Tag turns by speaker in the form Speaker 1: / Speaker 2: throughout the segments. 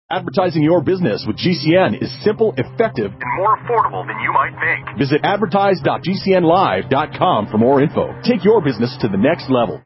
Speaker 1: Advertising your business with GCN is simple, effective, and more affordable than you might think. Visit advertise.gcnlive.com for more info. Take your business to the next level.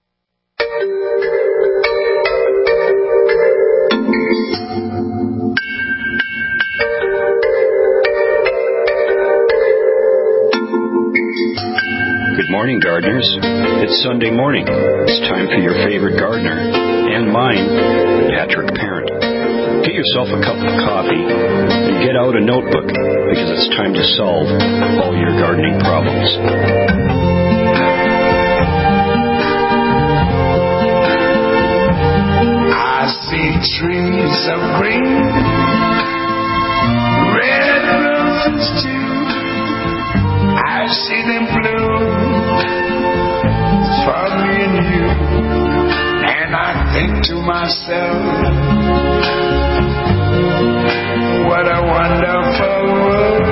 Speaker 2: Good morning, gardeners. It's Sunday morning. It's time for your favorite gardener, and mine, Patrick Parent. Get yourself a cup of coffee and get out a notebook because it's time to solve all your gardening problems.
Speaker 3: I see trees of green, red roses too. I see them bloom for me and you, and I think to myself, what a wonderful world.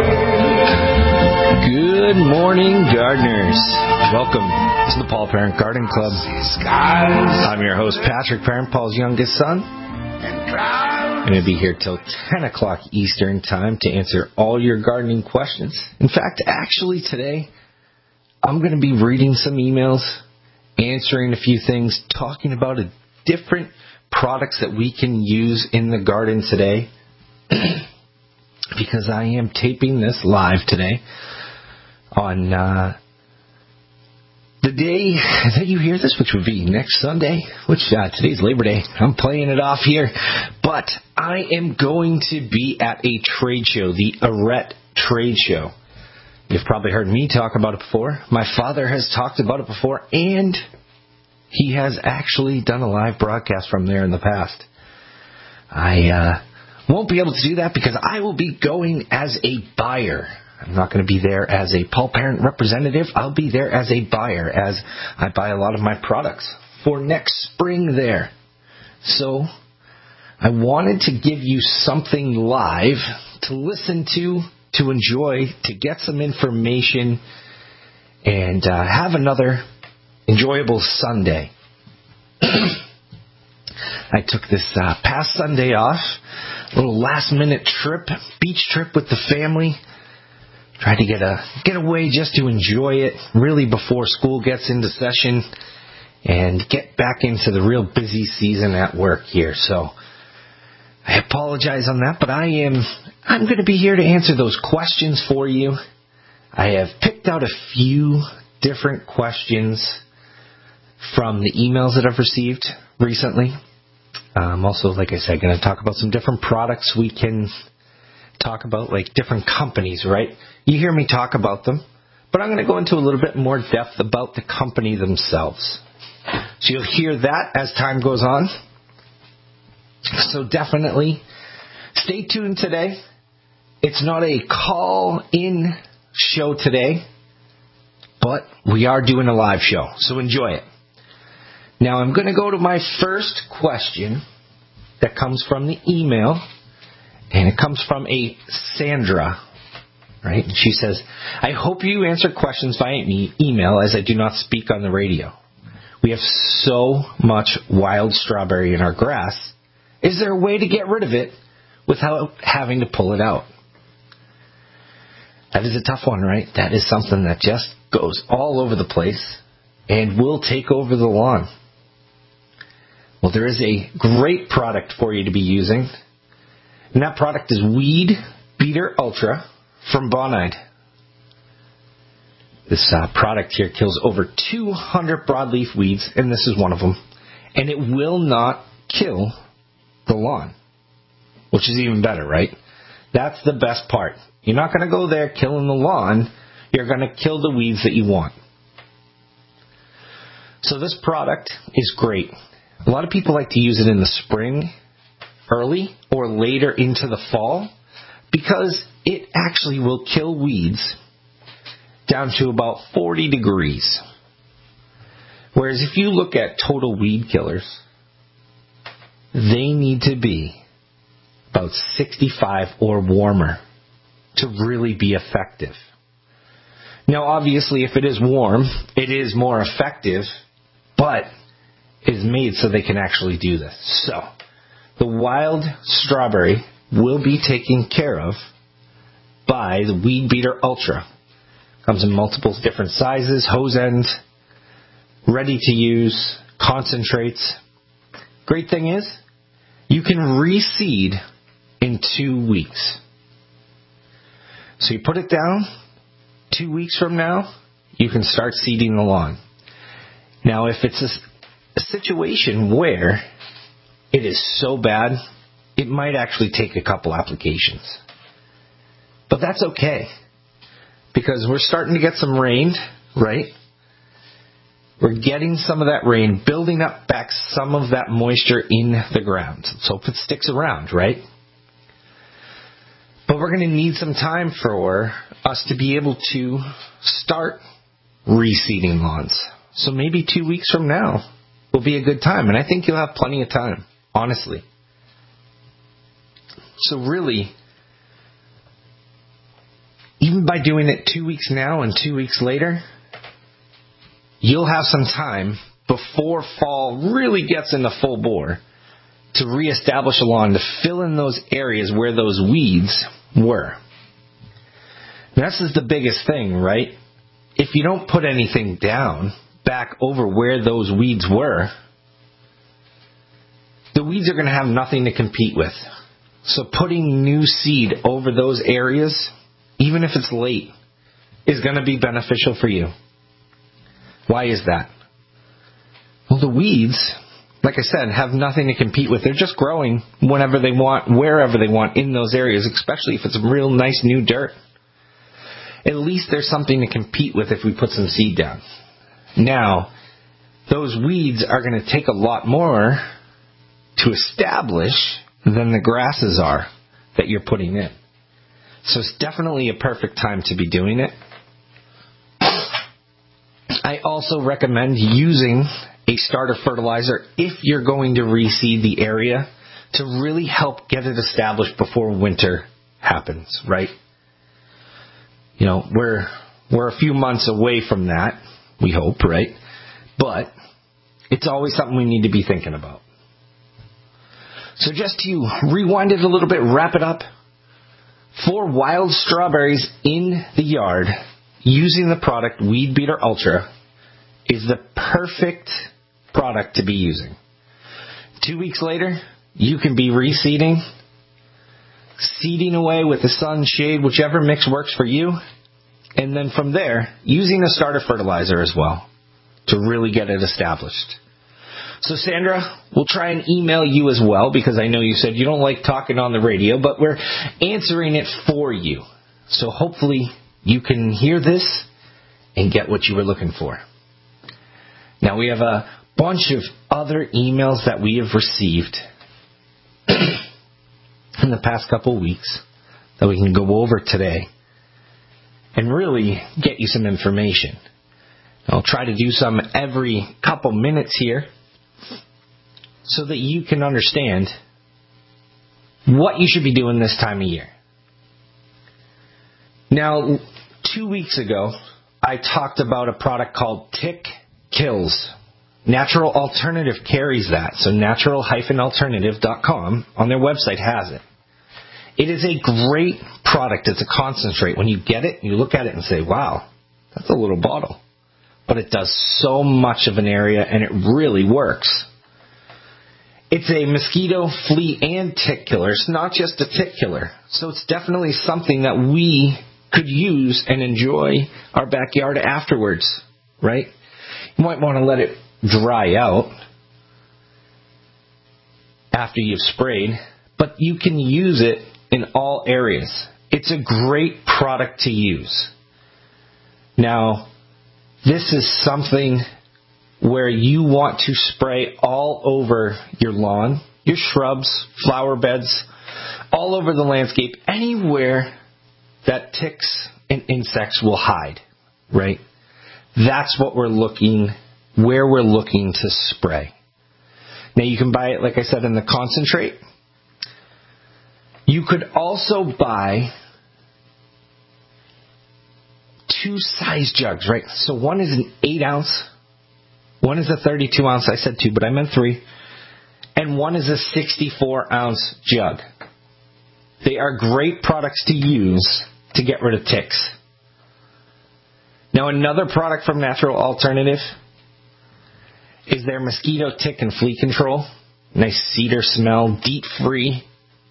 Speaker 4: Good morning, gardeners. Welcome to the Paul Parent Garden Club. I'm your host, Patrick Parent, Paul's youngest son. I'm going to be here till 10 o'clock Eastern time to answer all your gardening questions. In fact, actually today, I'm going to be reading some emails, answering a few things, talking about different products that we can use in the garden today. Because I am taping this live today on the day that you hear this, which would be next Sunday, which today's Labor Day. I'm playing it off here. But I am going to be at a trade show, the Arete Trade Show. You've probably heard me talk about it before. My father has talked about it before, and he has actually done a live broadcast from there in the past. I won't be able to do that because I will be going as a buyer. I'm not going to be there as a Paul Parent representative. I'll be there as a buyer, as I buy a lot of my products for next spring there. So I wanted to give you something live to listen to enjoy, to get some information, and have another enjoyable Sunday. I took this past Sunday off, a little last-minute trip, beach trip with the family. Tried to get away just to enjoy it, really before school gets into session, and get back into the real busy season at work here. So I apologize on that, but I'm going to be here to answer those questions for you. I have picked out a few different questions from the emails that I've received recently. Also, like I said, going to talk about some different products we can talk about, like different companies, right? You hear me talk about them, but I'm going to go into a little bit more depth about the company themselves. So you'll hear that as time goes on. So definitely stay tuned today. It's not a call-in show today, but we are doing a live show, so enjoy it. Now I'm going to go to my first question that comes from the email, and it comes from a Sandra, right? And she says, I hope you answer questions via email as I do not speak on the radio. We have so much wild strawberry in our grass. Is there a way to get rid of it without having to pull it out? That is a tough one, right? That is something that just goes all over the place and will take over the lawn. Well, there is a great product for you to be using, and that product is Weed Beater Ultra from Bonide. This product here kills over 200 broadleaf weeds, and this is one of them, and it will not kill the lawn, which is even better, right? That's the best part. You're not going to go there killing the lawn. You're going to kill the weeds that you want. So this product is great. A lot of people like to use it in the spring, early, or later into the fall, because it actually will kill weeds down to about 40 degrees. Whereas if you look at total weed killers, they need to be about 65 or warmer to really be effective. Now, obviously, if it is warm, it is more effective, but it is made so they can actually do this. So, the wild strawberry will be taken care of by the Weed Beater Ultra. Comes in multiple different sizes, hose ends, ready to use, concentrates. Great thing is, you can reseed in 2 weeks. So you put it down, 2 weeks from now, you can start seeding the lawn. Now, if it's a situation where it is so bad, it might actually take a couple applications. But that's okay, because we're starting to get some rain, right? We're getting some of that rain, building up back some of that moisture in the ground. Let's hope it sticks around, right? But we're going to need some time for us to be able to start reseeding lawns. So maybe 2 weeks from now will be a good time. And I think you'll have plenty of time, honestly. So really, even by doing it 2 weeks now and 2 weeks later, you'll have some time before fall really gets into full bore to reestablish a lawn, to fill in those areas where those weeds were. This is the biggest thing, right? If you don't put anything down back over where those weeds were, the weeds are going to have nothing to compete with. So putting new seed over those areas, even if it's late, is going to be beneficial for you. Why is that? Well, the weeds, like I said, have nothing to compete with. They're just growing whenever they want, wherever they want in those areas, especially if it's real nice new dirt. At least there's something to compete with if we put some seed down. Now, those weeds are going to take a lot more to establish than the grasses are that you're putting in. So it's definitely a perfect time to be doing it. I also recommend using a starter fertilizer if you're going to reseed the area to really help get it established before winter happens, right? You know, we're a few months away from that, we hope, right? But it's always something we need to be thinking about. So just to rewind it a little bit, wrap it up. For wild strawberries in the yard, using the product Weed Beater Ultra is the perfect product to be using. 2 weeks later, you can be reseeding, seeding away with the sun, shade, whichever mix works for you. And then from there, using a starter fertilizer as well to really get it established. So Sandra, we'll try and email you as well, because I know you said you don't like talking on the radio, but we're answering it for you. So hopefully you can hear this and get what you were looking for. Now we have a bunch of other emails that we have received in the past couple of weeks that we can go over today and really get you some information. I'll try to do some every couple minutes here so that you can understand what you should be doing this time of year. Now, 2 weeks ago, I talked about a product called Tick Kills. Natural Alternative carries that, so natural-alternative.com on their website has it. It is a great product. It's a concentrate. When you get it, you look at it and say, wow, that's a little bottle. But it does so much of an area, and it really works. It's a mosquito, flea, and tick killer. It's not just a tick killer. So it's definitely something that we could use and enjoy our backyard afterwards, right? You might want to let it dry out after you've sprayed, but you can use it in all areas. It's a great product to use. Now, this is something where you want to spray all over your lawn, your shrubs, flower beds, all over the landscape, anywhere that ticks and insects will hide, right? That's what we're looking, where we're looking to spray. Now you can buy it, like I said, in the concentrate. You could also buy 2 size jugs, right? So one is an 8 ounce, one is a 32 ounce. I said 2, but I meant 3. and one is a 64-ounce jug. They are great products to use to get rid of ticks. Now, another product from Natural Alternative is their mosquito, tick, and flea control. Nice cedar smell, DEET-free.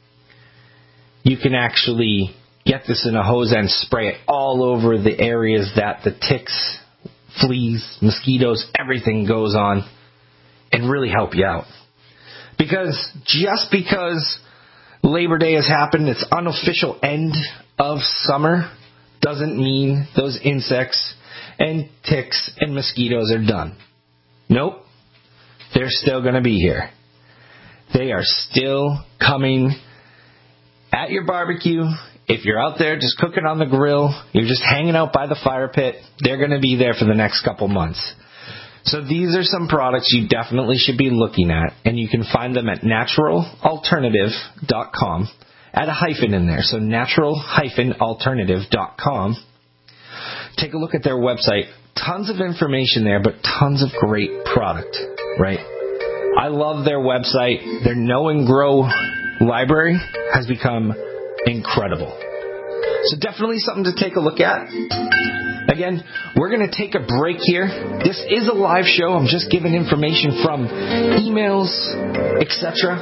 Speaker 4: You can actually get this in a hose and spray it all over the areas that the ticks, fleas, mosquitoes, everything goes on, and really help you out. Because just because Labor Day has happened, its unofficial end of summer, doesn't mean those insects and ticks and mosquitoes are done. Nope. They're still going to be here. They are still coming at your barbecue. If you're out there just cooking on the grill, you're just hanging out by the fire pit, they're going to be there for the next couple months. So these are some products you definitely should be looking at, and you can find them at naturalalternative.com. Add a hyphen in there, so natural-alternative.com. Take a look at their website. Tons of information there, but tons of great product, right? I love their website. Their Know and Grow library has become incredible. So definitely something to take a look at. Again, we're going to take a break here. This is a live show. I'm just giving information from emails, etc.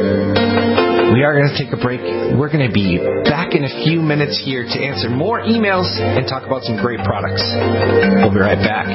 Speaker 4: We are going to take a break. We're going to be back in a few minutes here to answer more emails and talk about some great products. We'll be right back.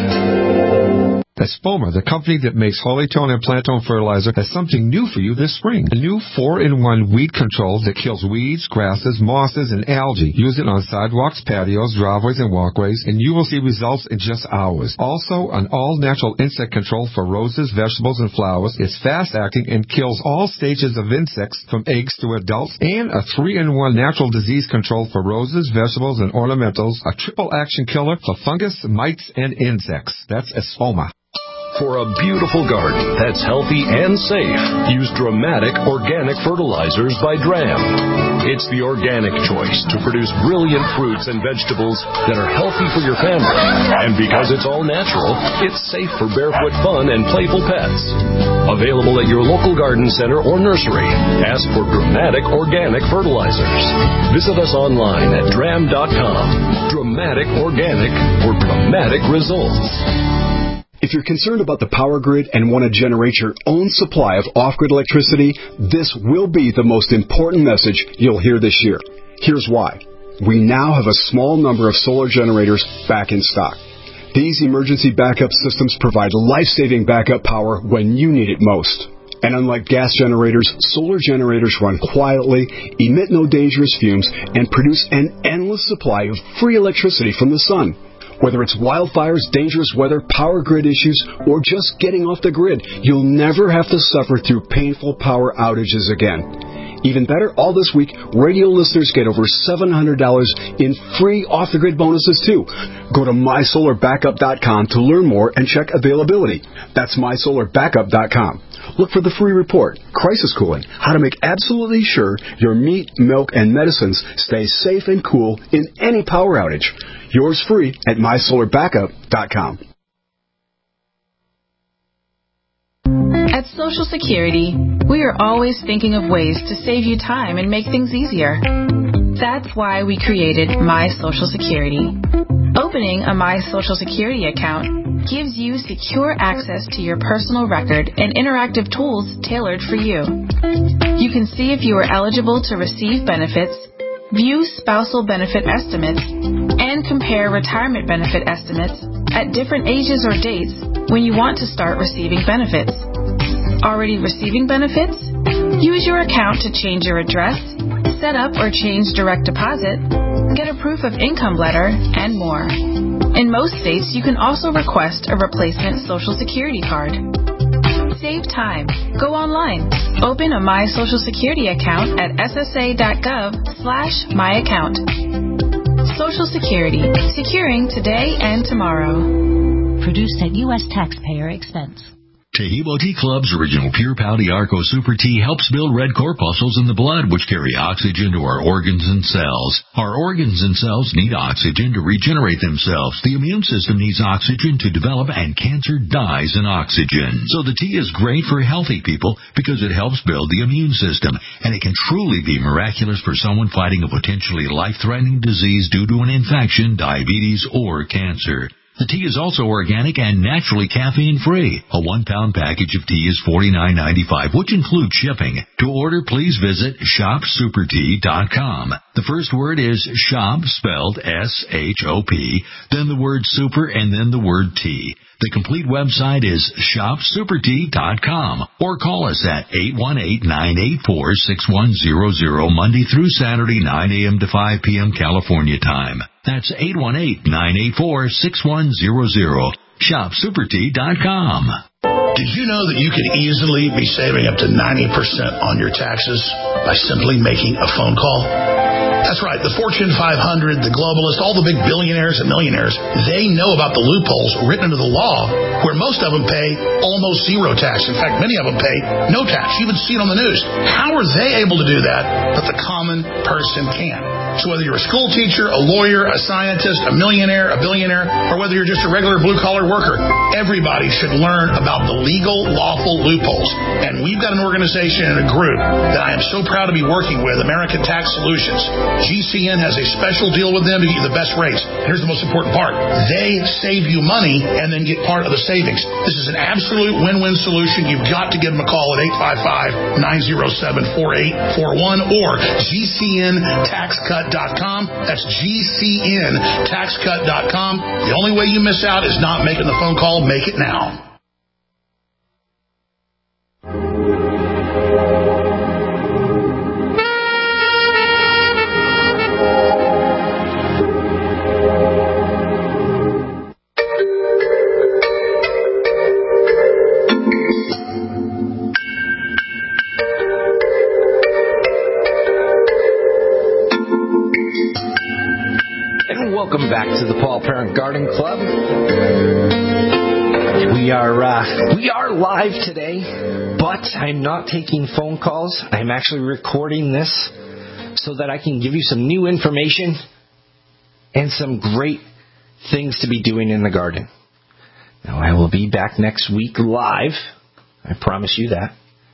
Speaker 5: Espoma, the company that makes Holytone and Plantone fertilizer, has something new for you this spring. A new 4-in-1 weed control that kills weeds, grasses, mosses, and algae. Use it on sidewalks, patios, driveways, and walkways, and you will see results in just hours. Also, an all-natural insect control for roses, vegetables, and flowers. It's fast-acting and kills all stages of insects from eggs to adults. And a 3-in-1 natural disease control for roses, vegetables, and ornamentals. A triple-action killer for fungus, mites, and insects. That's Espoma.
Speaker 1: For a beautiful garden that's healthy and safe, use Dramatic Organic Fertilizers by Dram. It's the organic choice to produce brilliant fruits and vegetables that are healthy for your family. And because it's all natural, it's safe for barefoot fun and playful pets. Available at your local garden center or nursery. Ask for Dramatic Organic Fertilizers. Visit us online at dram.com. Dramatic Organic for dramatic results.
Speaker 6: If you're concerned about the power grid and want to generate your own supply of off-grid electricity, this will be the most important message you'll hear this year. Here's why. We now have a small number of solar generators back in stock. These emergency backup systems provide life-saving backup power when you need it most. And unlike gas generators, solar generators run quietly, emit no dangerous fumes, and produce an endless supply of free electricity from the sun. Whether it's wildfires, dangerous weather, power grid issues, or just getting off the grid, you'll never have to suffer through painful power outages again. Even better, all this week, radio listeners get over $700 in free off-the-grid bonuses, too. Go to mysolarbackup.com to learn more and check availability. That's mysolarbackup.com. Look for the free report, Crisis Cooling, how to make absolutely sure your meat, milk, and medicines stay safe and cool in any power outage. Yours free at mysolarbackup.com.
Speaker 7: At Social Security, we are always thinking of ways to save you time and make things easier. That's why we created My Social Security. Opening a My Social Security account gives you secure access to your personal record and interactive tools tailored for you. You can see if you are eligible to receive benefits, view spousal benefit estimates, and compare retirement benefit estimates at different ages or dates when you want to start receiving benefits. Already receiving benefits? Use your account to change your address, set up or change direct deposit, get a proof of income letter, and more. In most states, you can also request a replacement Social Security card. Save time. Go online. Open a My Social Security account at ssa.gov/myaccount. Social Security. Securing today and tomorrow.
Speaker 8: Produced at U.S. taxpayer expense. Taheebo Tea Club's original Pure Pau Arco Super Tea helps build red corpuscles in the blood, which carry oxygen to our organs and cells. Our organs and cells need oxygen to regenerate themselves. The immune system needs oxygen to develop, and cancer dies in oxygen. So the tea is great for healthy people because it helps build the immune system, and it can truly be miraculous for someone fighting a potentially life-threatening disease due to an infection, diabetes, or cancer. The tea is also organic and naturally caffeine-free. A 1-pound package of tea is $49.95, which includes shipping. To order, please visit shopsupertea.com. The first word is shop, spelled S-H-O-P, then the word super, and then the word tea. The complete website is shopsupertea.com, or call us at 818-984-6100 Monday through Saturday, 9 a.m. to 5 p.m. California time. That's 818-984-6100. Shopsupertea.com.
Speaker 9: Did you know that you could easily be saving up to 90% on your taxes by simply making a phone call? That's right. The Fortune 500, the globalists, all the big billionaires and millionaires, they know about the loopholes written into the law where most of them pay almost zero tax. In fact, many of them pay no tax. You even see it on the news. How are they able to do that, but the common person can? So whether you're a school teacher, a lawyer, a scientist, a millionaire, a billionaire, or whether you're just a regular blue-collar worker, everybody should learn about the legal, lawful loopholes. And we've got an organization and a group that I am so proud to be working with, American Tax Solutions. GCN has a special deal with them to get you the best rates. Here's the most important part. They save you money and then get part of the savings. This is an absolute win-win solution. You've got to give them a call at 855-907-4841 or GCNTaxCut.com. That's GCNTaxCut.com. The only way you miss out is not making the phone call. Make it now.
Speaker 4: Welcome back to the Paul Parent Garden Club. We are live today, but I'm not taking phone calls. I'm actually recording this so that I can give you some new information and some great things to be doing in the garden. Now, I will be back next week live. I promise you that.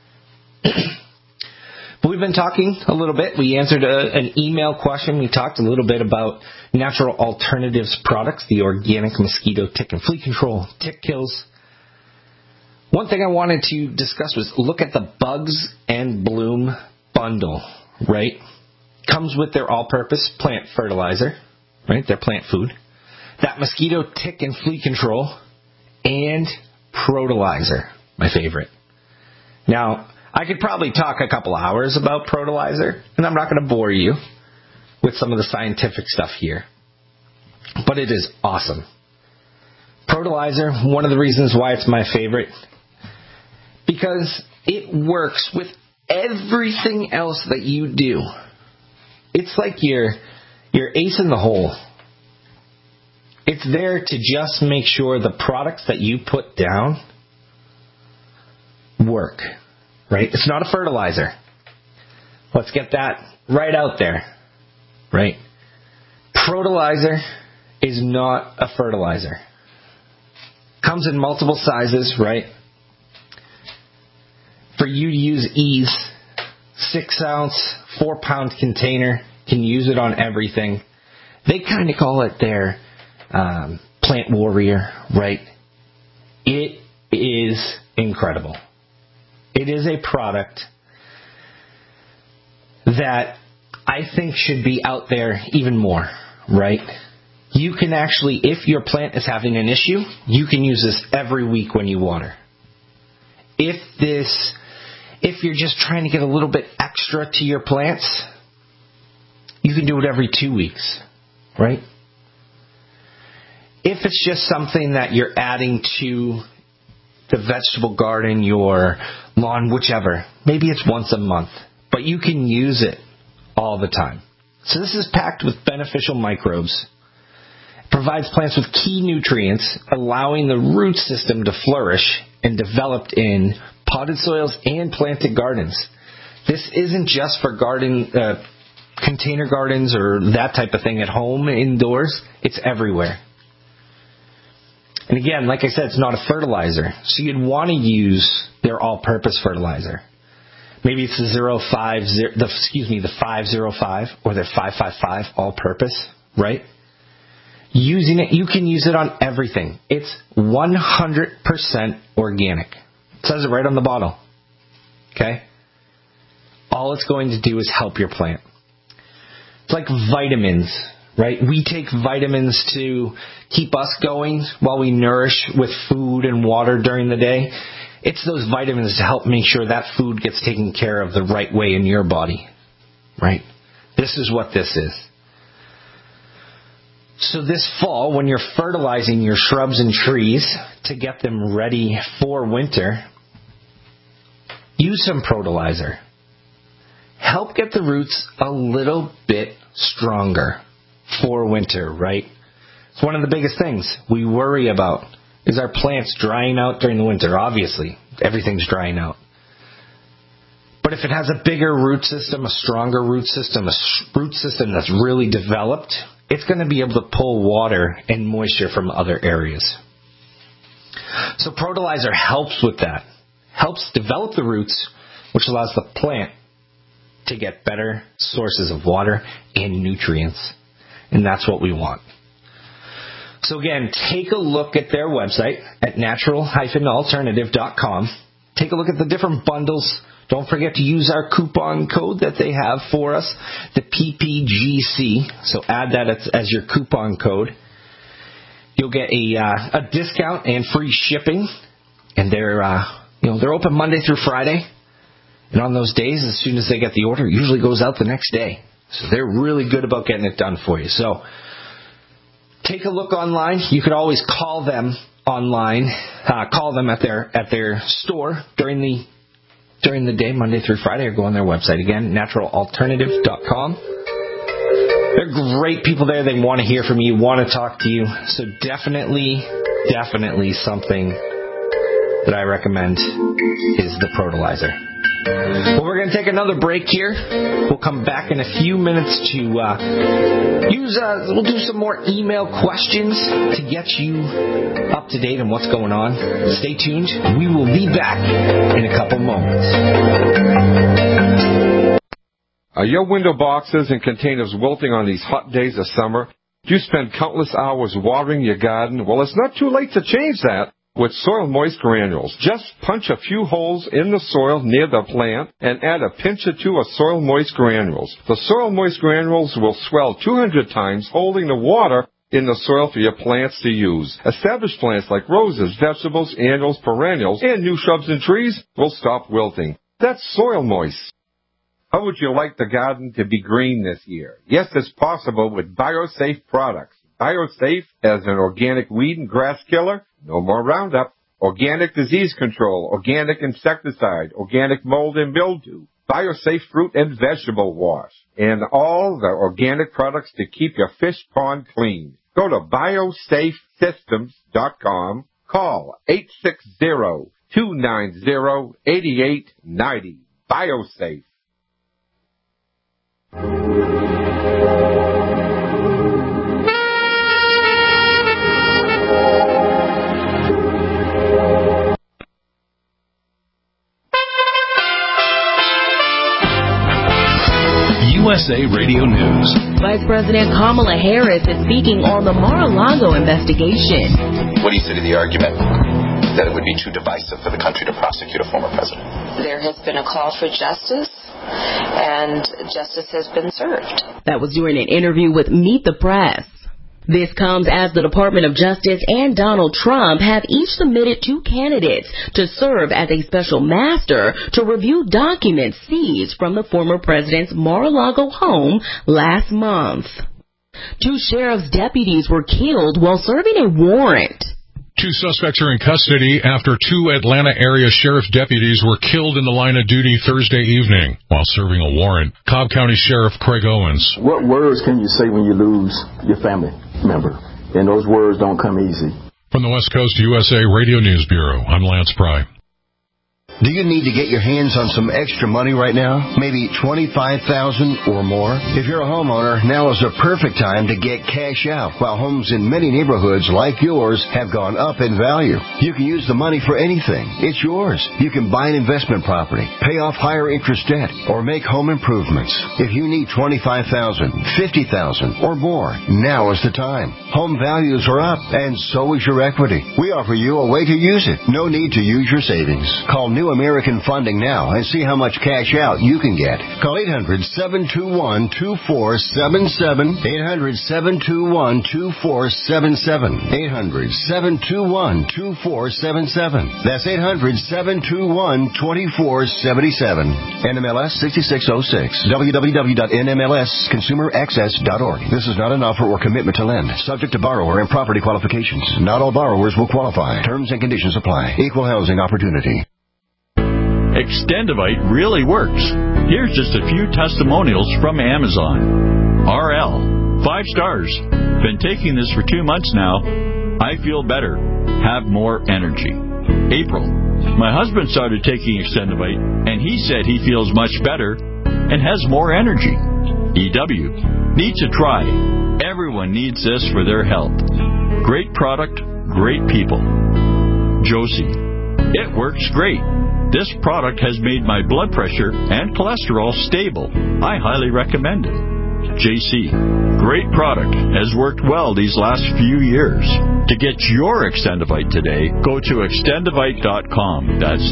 Speaker 4: But we've been talking a little bit. We answered an email question. We talked a little bit about Natural Alternatives products, the organic mosquito, tick, and flea control, tick kills. One thing I wanted to discuss was look at the Bugs and Bloom bundle, right? Comes with their all-purpose plant fertilizer, right? Their plant food. That mosquito, tick, and flea control, and Protolizer, my favorite. Now, I could probably talk a couple hours about Protolizer, and I'm not going to bore you with some of the scientific stuff here. But it is awesome. Protolizer, one of the reasons why it's my favorite, because it works with everything else that you do. It's like your ace in the hole. It's there to just make sure the products that you put down work. Right? It's not a fertilizer. Let's get that right out there. Right? Protolizer is not a fertilizer. Comes in multiple sizes, right? For you to use ease, 6-ounce, 4-pound container, can use it on everything. They kind of call it their plant warrior, right? It is incredible. It is a product that I think should be out there even more, right? You can actually, if your plant is having an issue, you can use this every week when you water. If you're just trying to get a little bit extra to your plants, you can do it every 2 weeks, right? If it's just something that you're adding to the vegetable garden, your lawn, whichever, maybe it's once a month, but you can use it all the time. So this is packed with beneficial microbes. It provides plants with key nutrients, allowing the root system to flourish and developed in potted soils and planted gardens. This isn't just for container gardens or that type of thing at home, indoors. It's everywhere. And again, like I said, it's not a fertilizer. So you'd want to use their all-purpose fertilizer. Maybe it's the 505 or the 555 all-purpose, right? Using it, you can use it on everything. It's 100% organic. It says it right on the bottle. Okay? All it's going to do is help your plant. It's like vitamins, right? We take vitamins to keep us going while we nourish with food and water during the day. It's those vitamins to help make sure that food gets taken care of the right way in your body, right? This is what this is. So this fall, when you're fertilizing your shrubs and trees to get them ready for winter, use some Protolizer. Help get the roots a little bit stronger for winter, right? It's one of the biggest things we worry about is our plants drying out during the winter. Obviously, everything's drying out. But if it has a bigger root system, a stronger root system, a root system that's really developed, it's going to be able to pull water and moisture from other areas. So Protolizer helps with that. Helps develop the roots, which allows the plant to get better sources of water and nutrients. And that's what we want. So again, take a look at their website at natural-alternative.com. Take a look at the different bundles. Don't forget to use our coupon code that they have for us, the PPGC. So add that as your coupon code. You'll get a discount and free shipping. And they're open Monday through Friday. And on those days, as soon as they get the order, it usually goes out the next day. So they're really good about getting it done for you. So take a look online. You could always call them online. Call them at their store during the day, Monday through Friday, or go on their website. Again, naturalalternative.com. They're great people there. They want to hear from you, want to talk to you. So definitely something that I recommend is the Protolizer. Well, we're going to take another break here. We'll come back in a few minutes to we'll do some more email questions to get you up to date on what's going on. Stay tuned. We will be back in a couple moments.
Speaker 5: Are your window boxes and containers wilting on these hot days of summer? Do you spend countless hours watering your garden? Well, it's not too late to change that with Soil Moist Granules. Just punch a few holes in the soil near the plant and add a pinch or two of Soil Moist Granules. The Soil Moist Granules will swell 200 times, holding the water in the soil for your plants to use. Established plants like roses, vegetables, annuals, perennials, and new shrubs and trees will stop wilting. That's Soil Moist. How would you like the garden to be green this year? Yes, it's possible with BioSafe products. BioSafe as an organic weed and grass killer. No more Roundup. Organic disease control, organic insecticide, organic mold and mildew, BioSafe fruit and vegetable wash, and all the organic products to keep your fish pond clean. Go to biosafesystems.com. Call 860-290-8890. BioSafe.
Speaker 1: USA Radio News.
Speaker 10: Vice President Kamala Harris is speaking on the Mar-a-Lago investigation.
Speaker 11: What do you say to the argument that it would be too divisive for the country to prosecute a former president?
Speaker 12: There has been a call for justice, and justice has been served.
Speaker 10: That was during an interview with Meet the Press. This comes as the Department of Justice and Donald Trump have each submitted 2 candidates to serve as a special master to review documents seized from the former president's Mar-a-Lago home last month. 2 sheriff's deputies were killed while serving a warrant.
Speaker 13: 2 suspects are in custody after 2 Atlanta area sheriff's deputies were killed in the line of duty Thursday evening while serving a warrant. Cobb County Sheriff Craig Owens.
Speaker 14: What words can you say when you lose your family member? And those words don't come easy.
Speaker 13: From the West Coast USA Radio News Bureau, I'm Lance Pry.
Speaker 14: Do you need to get your hands on some extra money right now? Maybe $25,000 or more? If you're a homeowner, now is the perfect time to get cash out. While homes in many neighborhoods like yours have gone up in value, you can use the money for anything. It's yours. You can buy an investment property, pay off higher interest debt, or make home improvements. If you need $25,000, $50,000 or more, now is the time. Home values are up, and so is your equity. We offer you a way to use it. No need to use your savings. Call New American Funding now and see how much cash out you can get. Call 800-721-2477. 800-721-2477. 800-721-2477. That's 800-721-2477. NMLS 6606. www.nmlsconsumeraccess.org. This is not an offer or commitment to lend. Subject to borrower and property qualifications. Not all borrowers will qualify. Terms and conditions apply. Equal housing opportunity.
Speaker 15: Extendivite really works. Here's just a few testimonials from Amazon. RL, 5 stars. Been taking this for 2 months now. I feel better. Have more energy. April, my husband started taking Extendivite, and he said he feels much better and has more energy. EW, need to try. Everyone needs this for their health. Great product, great people. Josie, it works great. This product has made my blood pressure and cholesterol stable. I highly recommend it. JC, great product. Has worked well these last few years. To get your Extendivite today, go to extendivite.com. That's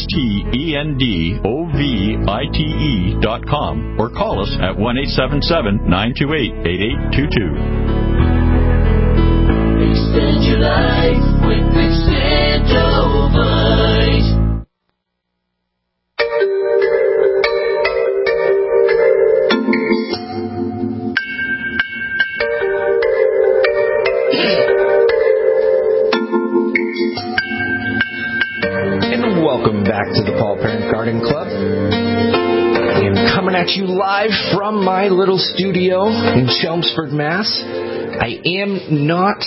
Speaker 15: XTENDOVITE.com or call us at 1-877-928-8822.
Speaker 16: Extend your life with Extendovite.
Speaker 4: Welcome back to the Paul Parent Garden Club. I am coming at you live from my little studio in Chelmsford, Mass. I am not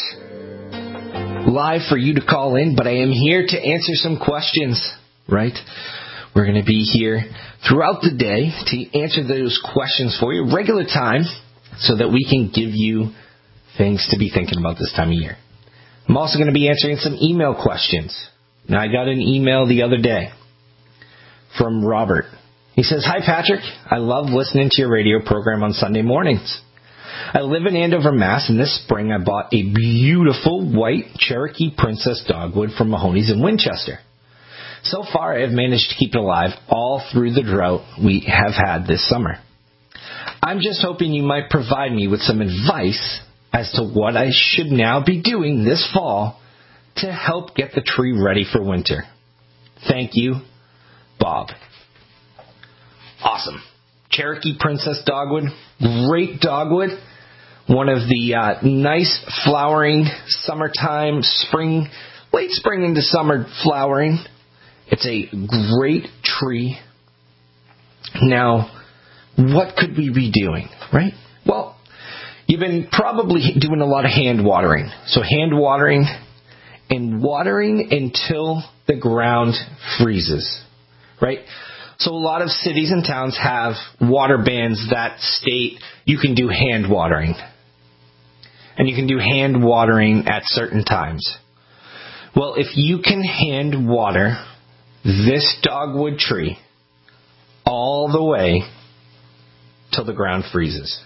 Speaker 4: live for you to call in, but I am here to answer some questions, right? We're going to be here throughout the day to answer those questions for you, regular time, so that we can give you things to be thinking about this time of year. I'm also going to be answering some email questions. Now, I got an email the other day from Robert. He says, "Hi, Patrick. I love listening to your radio program on Sunday mornings. I live in Andover, Mass, and this spring I bought a beautiful white Cherokee Princess dogwood from Mahoney's in Winchester. So far, I have managed to keep it alive all through the drought we have had this summer. I'm just hoping you might provide me with some advice as to what I should now be doing this fall to help get the tree ready for winter. Thank you, Bob." Awesome. Cherokee Princess dogwood, great dogwood. One of the nice flowering summertime, spring, late spring into summer flowering. It's a great tree. Now, what could we be doing, right? Well, you've been probably doing a lot of hand watering. So hand watering and watering until the ground freezes, right? So a lot of cities and towns have water bans that state you can do hand watering. And you can do hand watering at certain times. Well, if you can hand water this dogwood tree all the way till the ground freezes,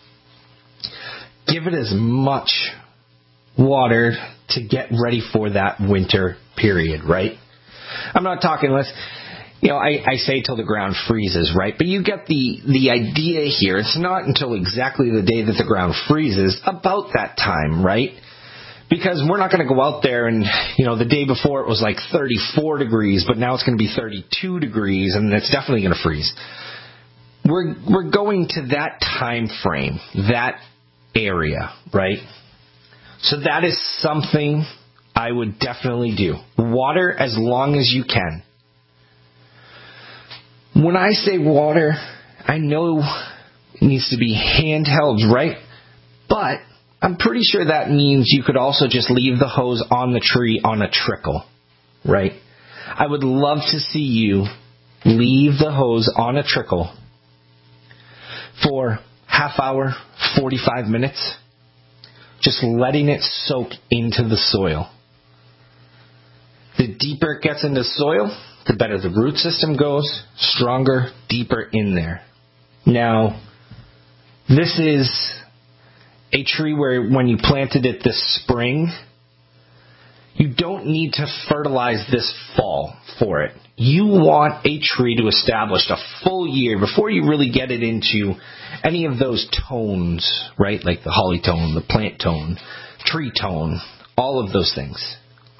Speaker 4: give it as much water to get ready for that winter period, right? I'm not talking less, I say till the ground freezes, right? But you get the idea here. It's not until exactly the day that the ground freezes, about that time, right? Because we're not going to go out there and, the day before it was like 34 degrees, but now it's going to be 32 degrees, and it's definitely going to freeze. We're going to that time frame, that area, right? So that is something I would definitely do. Water as long as you can. When I say water, I know it needs to be handheld, right? But I'm pretty sure that means you could also just leave the hose on the tree on a trickle, right? I would love to see you leave the hose on a trickle for half hour, 45 minutes, just letting it soak into the soil. The deeper it gets into soil, the better the root system goes, stronger, deeper in there. Now, this is a tree where when you planted it this spring, you don't need to fertilize this fall for it. You want a tree to establish a full year before you really get it into any of those tones, right? Like the holly tone, the plant tone, tree tone, all of those things.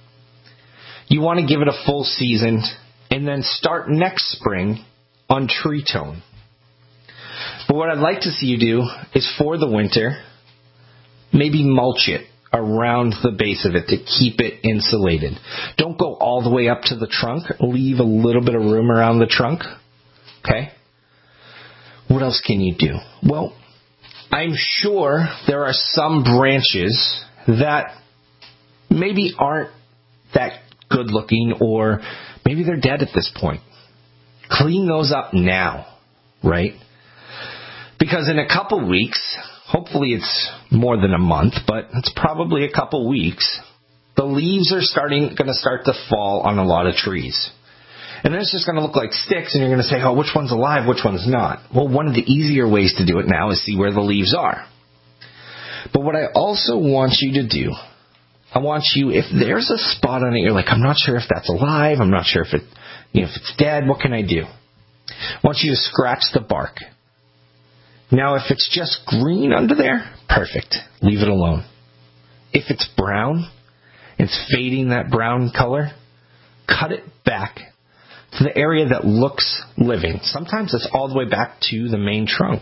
Speaker 4: You want to give it a full season and then start next spring on tree tone. But what I'd like to see you do is for the winter, maybe mulch it around the base of it to keep it insulated. Don't go all the way up to the trunk. Leave a little bit of room around the trunk. Okay? What else can you do? Well, I'm sure there are some branches that maybe aren't that good looking, or maybe they're dead at this point. Clean those up now, right? Because in a couple weeks, hopefully it's more than a month, but it's probably a couple weeks, the leaves are going to start to fall on a lot of trees. And then it's just going to look like sticks, and you're going to say, oh, which one's alive, which one's not? Well, one of the easier ways to do it now is see where the leaves are. But what I also want you to do, I want you, if there's a spot on it, you're like, I'm not sure if that's alive, I'm not sure if it's dead, what can I do? I want you to scratch the bark. Now, if it's just green under there, perfect. Leave it alone. If it's brown, it's fading that brown color, cut it back to the area that looks living. Sometimes it's all the way back to the main trunk.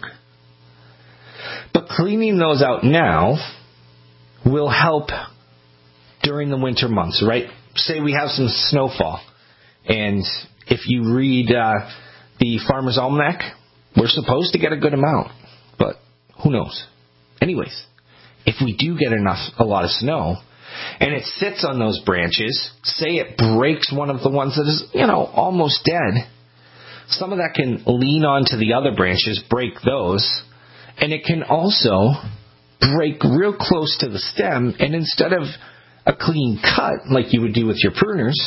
Speaker 4: But cleaning those out now will help during the winter months, right? Say we have some snowfall, and if you read the Farmer's Almanac, we're supposed to get a good amount, but who knows? Anyways, if we do get a lot of snow, and it sits on those branches, say it breaks one of the ones that is, almost dead, some of that can lean onto the other branches, break those, and it can also break real close to the stem, and instead of a clean cut like you would do with your pruners,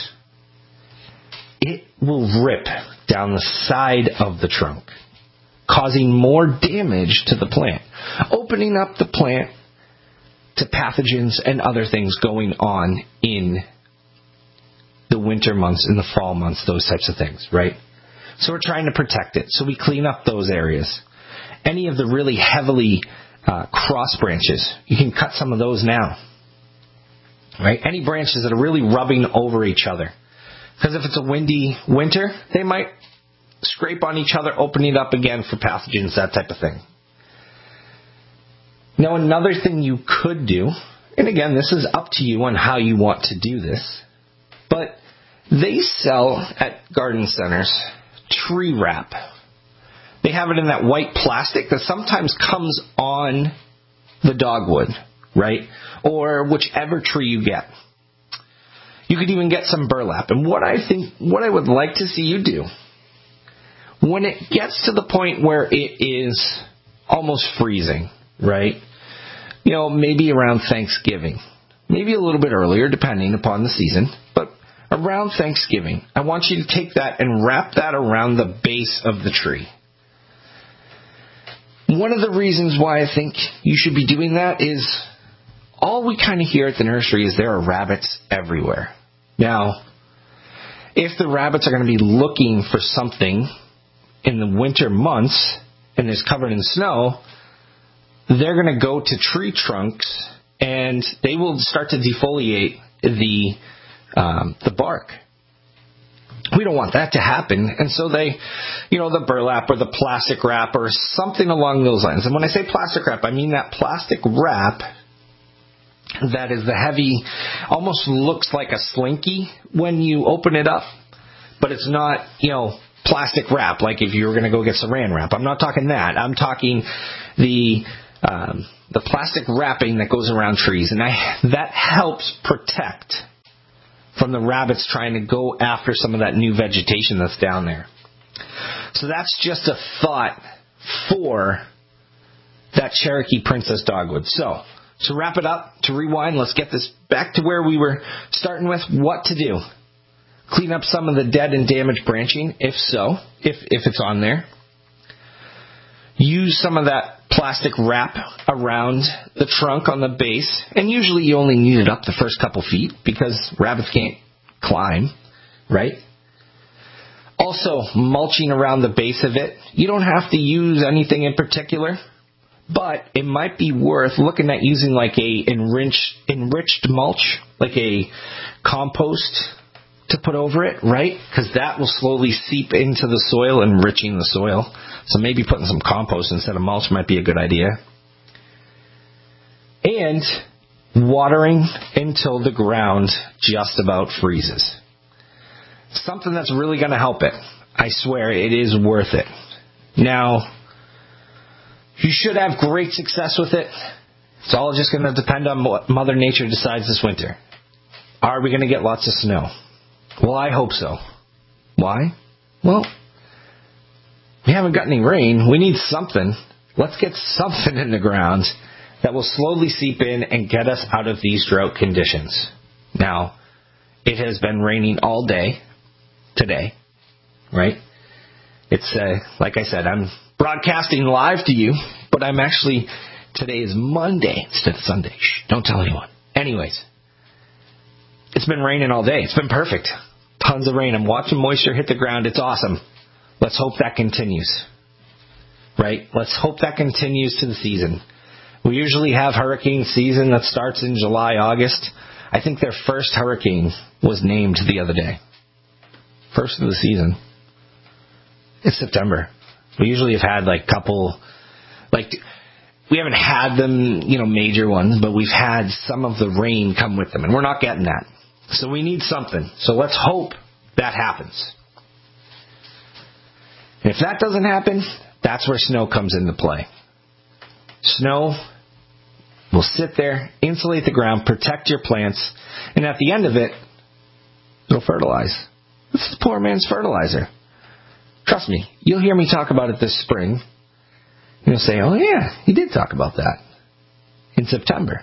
Speaker 4: it will rip down the side of the trunk, causing more damage to the plant, opening up the plant to pathogens and other things going on in the winter months, in the fall months, those types of things, right? So we're trying to protect it. So we clean up those areas. Any of the really heavily cross branches, you can cut some of those now, right? Any branches that are really rubbing over each other. Because if it's a windy winter, they might scrape on each other, opening it up again for pathogens, that type of thing. Now, another thing you could do, and again, this is up to you on how you want to do this, but they sell at garden centers tree wrap. They have it in that white plastic that sometimes comes on the dogwood, right? Or whichever tree you get. You could even get some burlap. And what I would like to see you do, when it gets to the point where it is almost freezing, right? Maybe around Thanksgiving. Maybe a little bit earlier, depending upon the season. But around Thanksgiving, I want you to take that and wrap that around the base of the tree. One of the reasons why I think you should be doing that is all we kind of hear at the nursery is there are rabbits everywhere. Now, if the rabbits are going to be looking for something in the winter months and it's covered in snow, they're going to go to tree trunks and they will start to defoliate the bark. We don't want that to happen. And so they, the burlap or the plastic wrap or something along those lines. And when I say plastic wrap, I mean that plastic wrap that is the heavy, almost looks like a slinky when you open it up, but it's not, plastic wrap like if you were going to go get saran wrap. I'm not talking that. I'm talking the the plastic wrapping that goes around trees, and that helps protect from the rabbits trying to go after some of that new vegetation that's down there. So that's just a thought for that Cherokee Princess Dogwood. So, to wrap it up, to rewind, let's get this back to where we were starting with, what to do. Clean up some of the dead and damaged branching, if it's on there. Use some of that plastic wrap around the trunk on the base, and usually you only need it up the first couple feet because rabbits can't climb, right? Also, mulching around the base of it. You don't have to use anything in particular, but it might be worth looking at using like a enriched mulch, like a compost to put over it, right? Because that will slowly seep into the soil, enriching the soil. So maybe putting some compost instead of mulch might be a good idea. And watering until the ground just about freezes. Something that's really going to help it. I swear it is worth it. Now, you should have great success with it. It's all just going to depend on what Mother Nature decides this winter. Are we going to get lots of snow? Well, I hope so. Why? Well, we haven't got any rain. We need something. Let's get something in the ground that will slowly seep in and get us out of these drought conditions. Now, it has been raining all day today, right? It's, like I said, I'm broadcasting live to you, but today is Monday instead of Sunday. Shh, don't tell anyone. Anyways, it's been raining all day. It's been perfect. Tons of rain. I'm watching moisture hit the ground. It's awesome. Let's hope that continues, right? Let's hope that continues to the season. We usually have hurricane season that starts in July, August. I think their first hurricane was named the other day. First of the season. It's September. We usually have had we haven't had them, major ones, but we've had some of the rain come with them, and we're not getting that. So we need something. So let's hope that happens. And if that doesn't happen, that's where snow comes into play. Snow will sit there, insulate the ground, protect your plants, and at the end of it, it'll fertilize. This is poor man's fertilizer. Trust me, you'll hear me talk about it this spring. You'll say, oh yeah, he did talk about that in September.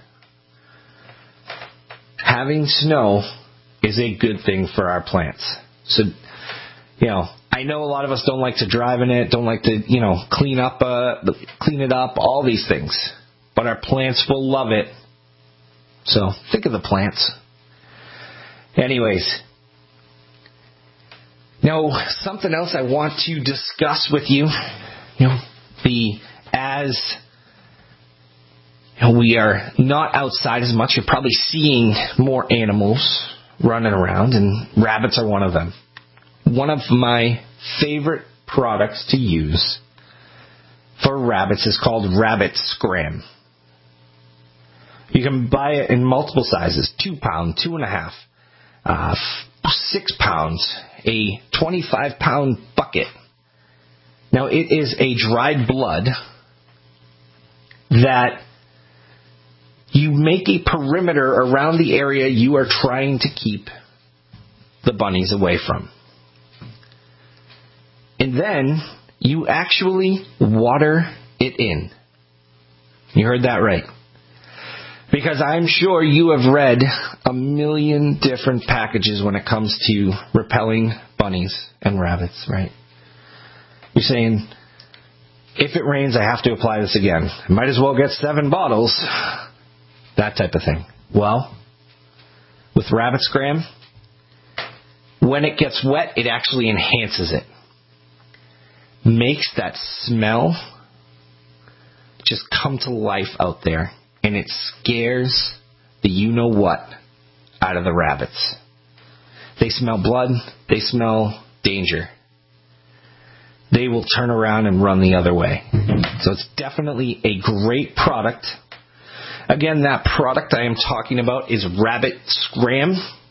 Speaker 4: Having snow is a good thing for our plants. So, I know a lot of us don't like to drive in it, don't like to, clean it up, all these things. But our plants will love it. So think of the plants. Anyways, now something else I want to discuss with you, we are not outside as much, you're probably seeing more animals running around, and rabbits are one of them. One of my favorite products to use for rabbits is called Rabbit Scram. You can buy it in multiple sizes, 2 pound, 2.5, 6 pounds, a 25-pound bucket. Now, it is a dried blood that you make a perimeter around the area you are trying to keep the bunnies away from. And then you actually water it in. You heard that right. Because I'm sure you have read a million different packages when it comes to repelling bunnies and rabbits, right? You're saying, if it rains, I have to apply this again. I might as well get 7 bottles. That type of thing. Well, with Rabbit Scram, when it gets wet, it actually enhances it. Makes that smell just come to life out there. And it scares the you-know-what out of the rabbits. They smell blood. They smell danger. They will turn around and run the other way. So it's definitely a great product. Again, that product I am talking about is Rabbit Scram.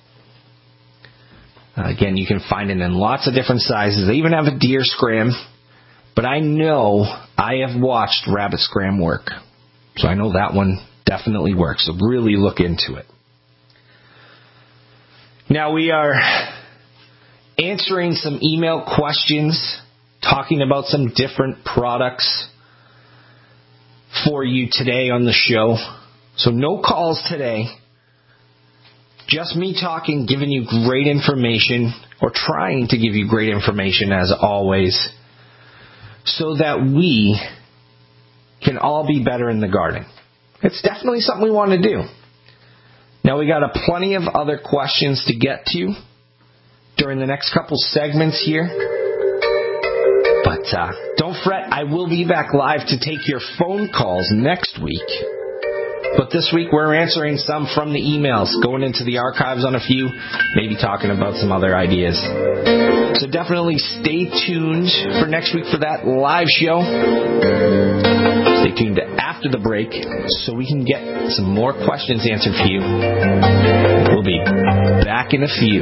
Speaker 4: Again, you can find it in lots of different sizes. They even have a deer scram. But I know I have watched Rabbit Scram work. So I know that one definitely works. So really look into it. Now we are answering some email questions, talking about some different products for you today on the show. So no calls today. Just me talking, giving you great information, or trying to give you great information as always, so that we can all be better in the garden. It's definitely something we want to do. Now we got plenty of other questions to get to during the next couple segments here. But don't fret, I will be back live to take your phone calls next week. But this week we're answering some from the emails, going into the archives on a few, maybe talking about some other ideas. So definitely stay tuned for next week for that live show. Stay tuned after the break so we can get some more questions answered for you. We'll be back in a few.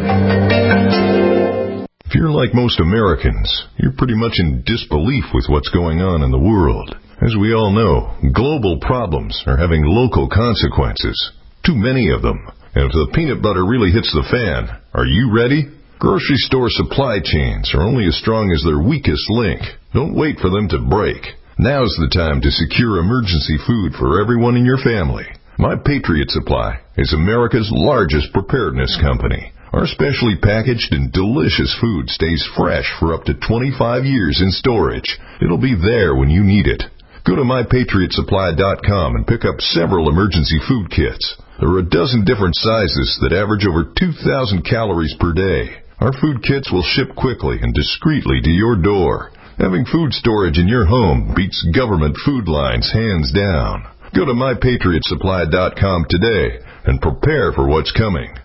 Speaker 17: If you're like most Americans, you're pretty much in disbelief with what's going on in the world. As we all know, global problems are having local consequences. Too many of them. And if the peanut butter really hits the fan, are you ready? Grocery store supply chains are only as strong as their weakest link. Don't wait for them to break. Now's the time to secure emergency food for everyone in your family. My Patriot Supply is America's largest preparedness company. Our specially packaged and delicious food stays fresh for up to 25 years in storage. It'll be there when you need it. Go to MyPatriotSupply.com and pick up several emergency food kits. There are a dozen different sizes that average over 2,000 calories per day. Our food kits will ship quickly and discreetly to your door. Having food storage in your home beats government food lines hands down. Go to MyPatriotSupply.com today and prepare for what's coming.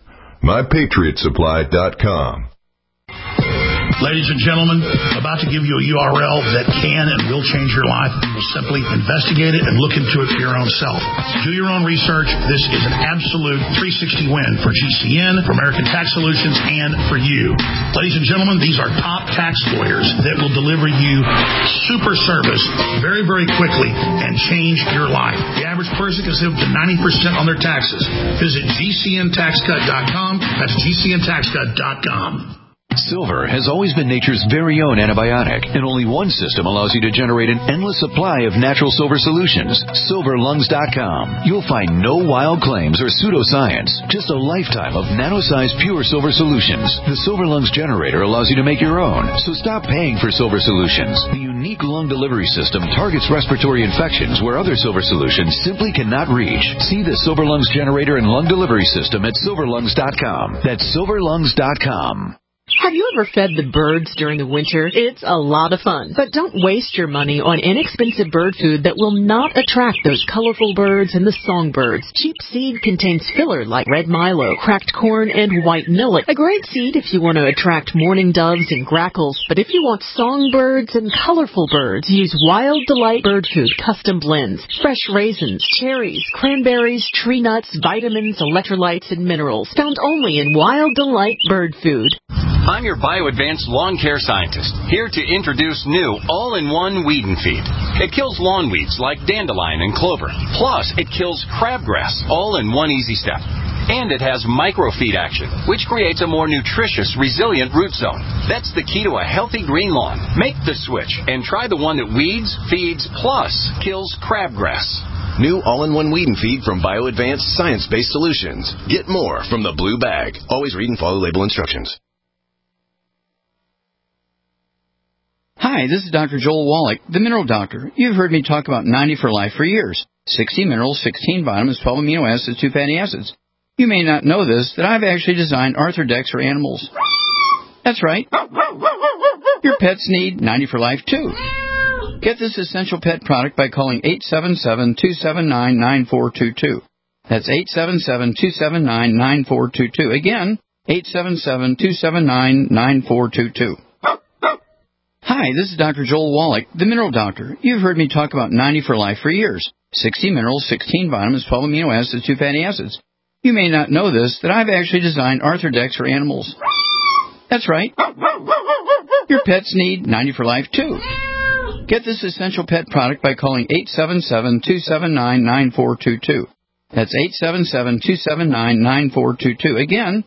Speaker 17: MyPatriotSupply.com.
Speaker 9: Ladies and gentlemen, about to give you a URL that can and will change your life. Simply investigate it and look into it for your own self. Do your own research. This is an absolute 360 win for GCN, for American Tax Solutions, and for you. Ladies and gentlemen, these are top tax lawyers that will deliver you super service very, very quickly and change your life. The average person can save up to 90% on their taxes. Visit GCNTaxCut.com. That's GCNTaxCut.com.
Speaker 18: Silver has always been nature's very own antibiotic, and only one system allows you to generate an endless supply of natural silver solutions. SilverLungs.com. You'll find no wild claims or pseudoscience, just a lifetime of nano-sized pure silver solutions. The Silver Lungs generator allows you to make your own, so stop paying for silver solutions. The unique lung delivery system targets respiratory infections where other silver solutions simply cannot reach. See the Silver Lungs generator and lung delivery system at SilverLungs.com. That's SilverLungs.com.
Speaker 19: Have you ever fed the birds during the winter? It's a lot of fun. But don't waste your money on inexpensive bird food that will not attract those colorful birds and the songbirds. Cheap seed contains filler like red milo, cracked corn, and white millet. A great seed if you want to attract mourning doves and grackles. But if you want songbirds and colorful birds, use Wild Delight Bird Food Custom Blends. Fresh raisins, cherries, cranberries, tree nuts, vitamins, electrolytes, and minerals. Found only in Wild Delight Bird Food.
Speaker 20: I'm your BioAdvanced lawn care scientist, here to introduce new all-in-one weed and feed. It kills lawn weeds like dandelion and clover. Plus, it kills crabgrass, all in one easy step. And it has microfeed action, which creates a more nutritious, resilient root zone. That's the key to a healthy green lawn. Make the switch and try the one that weeds, feeds, plus kills crabgrass.
Speaker 11: New all-in-one weed and feed from BioAdvanced science-based solutions. Get more from the blue bag. Always read and follow label instructions.
Speaker 21: Hi, this is Dr. Joel Wallach, the Mineral Doctor. You've heard me talk about 90 for Life for years. 60 minerals, 16 vitamins, 12 amino acids, 2 fatty acids. You may not know this, that I've actually designed Arthrodex for animals. That's right. Your pets need 90 for Life, too. Get this essential pet product by calling 877-279-9422. That's 877-279-9422. Again, 877-279-9422. Hi, this is Dr. Joel Wallach, the Mineral Doctor. You've heard me talk about 90 for Life for years. 60 minerals, 16 vitamins, 12 amino acids, 2 fatty acids. You may not know this, that I've actually designed Arthrodex for animals. That's right. Your pets need 90 for Life, too. Get this essential pet product by calling 877-279-9422. That's 877-279-9422. Again,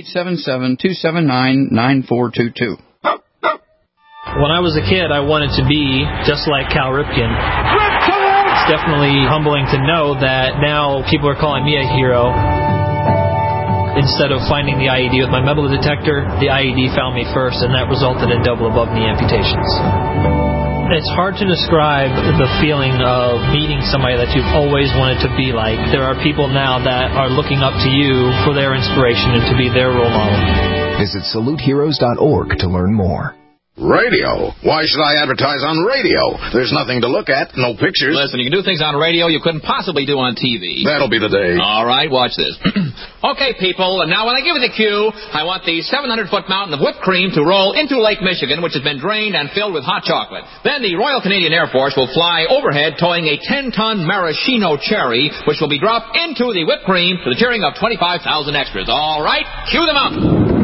Speaker 21: 877-279-9422.
Speaker 2: When I was a kid, I wanted to be just like Cal Ripken. It's definitely humbling to know that now people are calling me a hero. Instead of finding the IED with my metal detector, the IED found me first, and that resulted in double above-knee amputations. It's hard to describe the feeling of meeting somebody that you've always wanted to be like. There are people now that are looking up to you for their inspiration and to be their role model.
Speaker 22: Visit SaluteHeroes.org to learn more.
Speaker 23: Radio? Why should I advertise on radio? There's nothing to look at, no pictures.
Speaker 24: Listen, you can do things on radio you couldn't possibly do on TV.
Speaker 23: That'll be the day.
Speaker 24: All right, watch this. Okay, people, and now when I give you the cue, I want the 700-foot mountain of whipped cream to roll into Lake Michigan, which has been drained and filled with hot chocolate. Then the Royal Canadian Air Force will fly overhead towing a 10-ton maraschino cherry, which will be dropped into the whipped cream to the cheering of 25,000 extras. All right, cue the mountain.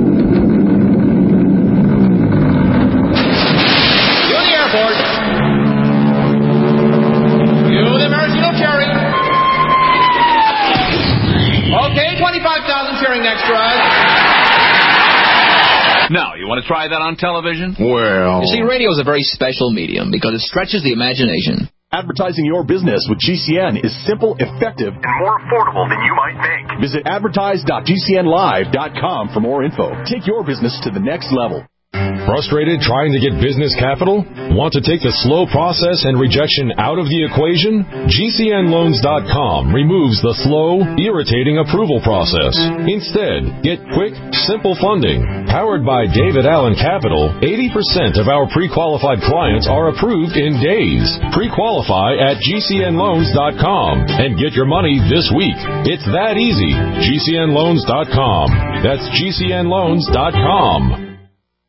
Speaker 24: Okay, 25,000 cheering extras. Now, you want to try that on television?
Speaker 23: Well...
Speaker 24: You see, radio is a very special medium because it stretches the imagination.
Speaker 25: Advertising your business with GCN is simple, effective, and more affordable than you might think. Visit advertise.gcnlive.com for more info. Take your business to the next level.
Speaker 1: Frustrated trying to get business capital? Want to take the slow process and rejection out of the equation? GCNLoans.com removes the slow, irritating approval process. Instead, get quick, simple funding. Powered by David Allen Capital, 80% of our pre-qualified clients are approved in days. Pre-qualify at GCNLoans.com and get your money this week. It's that easy. GCNLoans.com. That's GCNLoans.com.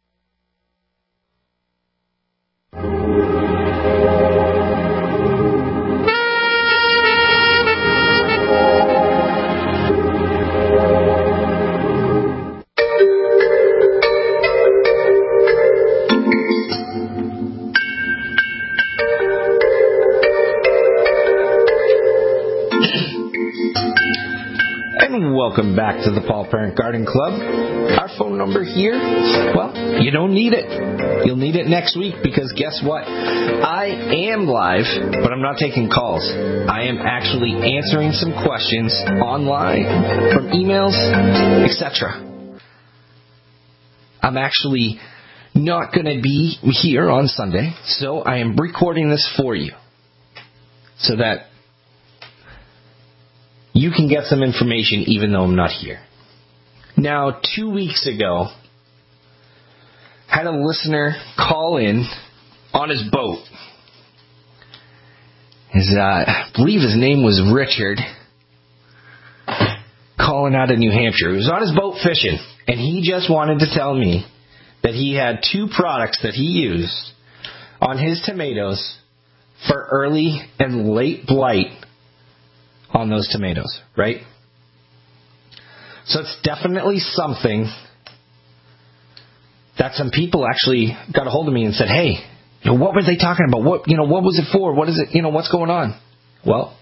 Speaker 4: Welcome back to the Paul Parent Garden Club. Our phone number here, well, you don't need it. You'll need it next week because guess what? I am live, but I'm not taking calls. I am actually answering some questions online, from emails, etc. I'm actually not going to be here on Sunday, so I am recording this for you so that you can get some information even though I'm not here. Now, 2 weeks ago, had a listener call in on his boat. I believe his name was Richard, calling out of New Hampshire. He was on his boat fishing, and he just wanted to tell me that he had 2 products that he used on his tomatoes for early and late blight on those tomatoes, right? So it's definitely something that some people actually got a hold of me and said, hey, what were they talking about? What was it for? What is it? What's going on? Well,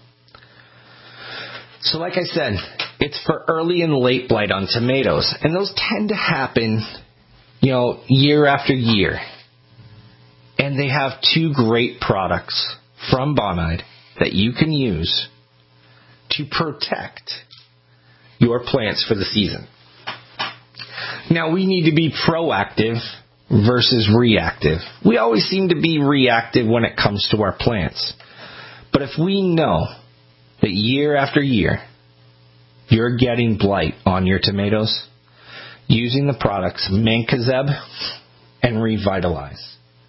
Speaker 4: so like I said, it's for early and late blight on tomatoes. And those tend to happen, year after year. And they have 2 great products from Bonide that you can use to protect your plants for the season. Now, we need to be proactive versus reactive. We always seem to be reactive when it comes to our plants. But if we know that year after year you're getting blight on your tomatoes, using the products Mancozeb and Revitalize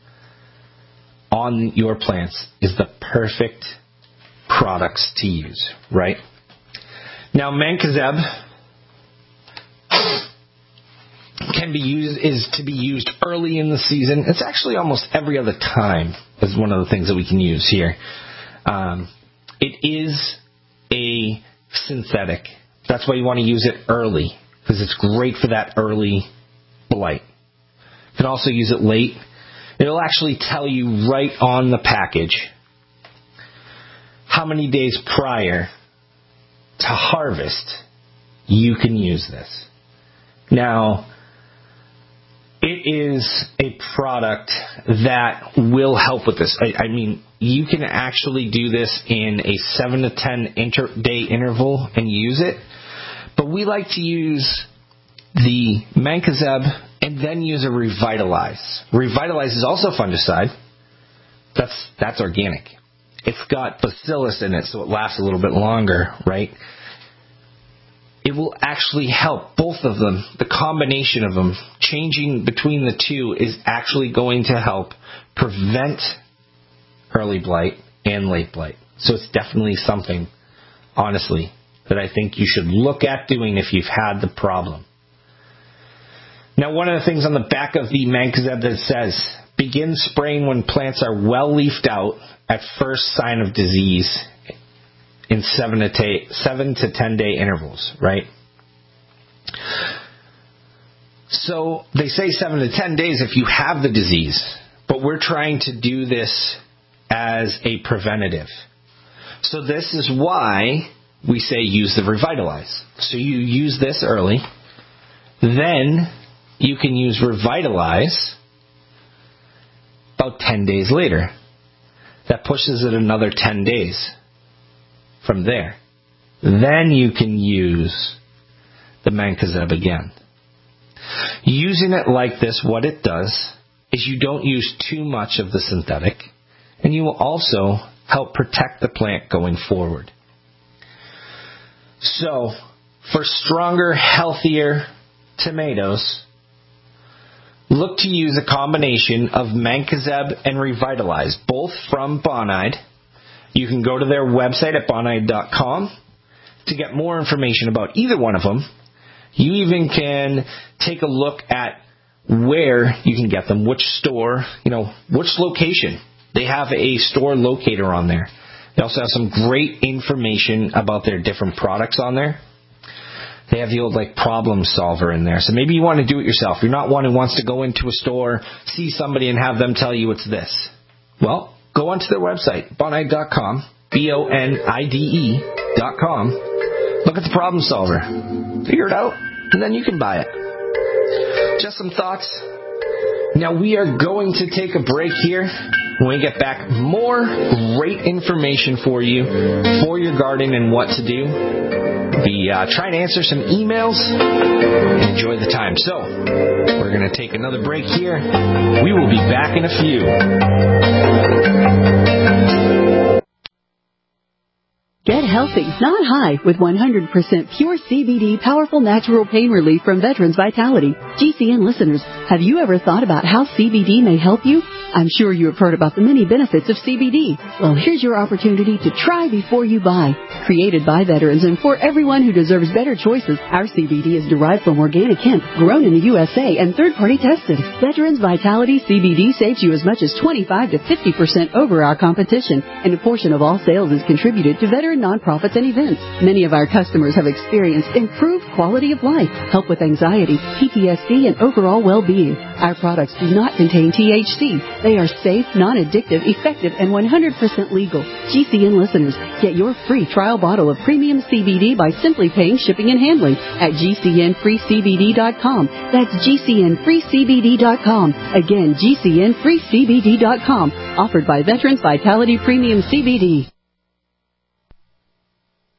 Speaker 4: on your plants is the perfect products to use, right? Now, Mancozeb is to be used early in the season. It's actually almost every other time is one of the things that we can use here. It is a synthetic. That's why you want to use it early, because it's great for that early blight. You can also use it late it'll actually tell you right on the package how many days prior to harvest you can use this. Now, it is a product that will help with this. I mean, you can actually do this in a 7 to 10 day interval and use it. But we like to use the Mancozeb and then use a Revitalize. Revitalize is also fungicide. That's organic. It's got bacillus in it, so it lasts a little bit longer, right? It will actually help both of them. The combination of them, changing between the two, is actually going to help prevent early blight and late blight. So it's definitely something, honestly, that I think you should look at doing if you've had the problem. Now, one of the things on the back of the Mancozeb that says, begin spraying when plants are well leafed out at first sign of disease in 7 to 10 day intervals, right? So they say 7 to 10 days if you have the disease, but we're trying to do this as a preventative. So this is why we say use the Revitalize. So you use this early, then you can use Revitalize about 10 days later. That pushes it another 10 days from there. Then you can use the Mancozeb again. Using it like this, what it does is you don't use too much of the synthetic, and you will also help protect the plant going forward. So, for stronger, healthier tomatoes, look to use a combination of Mancozeb and Revitalize, both from Bonide. You can go to their website at bonide.com to get more information about either one of them. You even can take a look at where you can get them, which store, which location. They have a store locator on there. They also have some great information about their different products on there. They have the old problem solver in there. So maybe you want to do it yourself. You're not one who wants to go into a store, see somebody and have them tell you it's this. Well, go onto their website, bonide.com, BONIDE.com. Look at the problem solver. Figure it out, and then you can buy it. Just some thoughts. Now we are going to take a break here. When we get back, more great information for you, for your garden and what to do. Be trying to answer some emails and enjoy the time. So, we're going to take another break here. We will be back in a few.
Speaker 3: Get healthy, not high, with 100% pure CBD powerful natural pain relief from Veterans Vitality. GCN listeners, have you ever thought about how CBD may help you? I'm sure you have heard about the many benefits of CBD. Well, here's your opportunity to try before you buy. Created by veterans and for everyone who deserves better choices, our CBD is derived from organic hemp, grown in the USA and third-party tested. Veterans Vitality CBD saves you as much as 25 to 50% over our competition, and a portion of all sales is contributed to veteran nonprofits and events. Many of our customers have experienced improved quality of life, help with anxiety, PTSD, and overall well-being. Our products do not contain THC. They are safe, non-addictive, effective, and 100% legal. GCN listeners, get your free trial bottle of premium CBD by simply paying shipping and handling at GCNFreeCBD.com. That's GCNFreeCBD.com. Again, GCNFreeCBD.com. Offered by Veterans Vitality Premium CBD.